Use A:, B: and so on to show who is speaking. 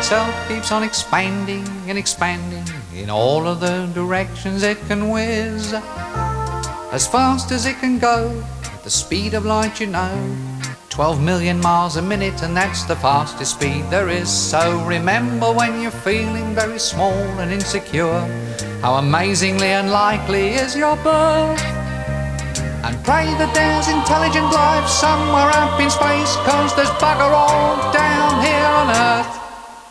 A: itself keeps on expanding and expanding in all of the directions it can whiz. As fast as it can go, at the speed of light, you know, 12 million miles a minute, and that's the fastest speed there is. So remember, when you're feeling very small and insecure, how amazingly unlikely is your birth. And pray that there's intelligent life somewhere up in space, 'cause there's bugger all down here on Earth.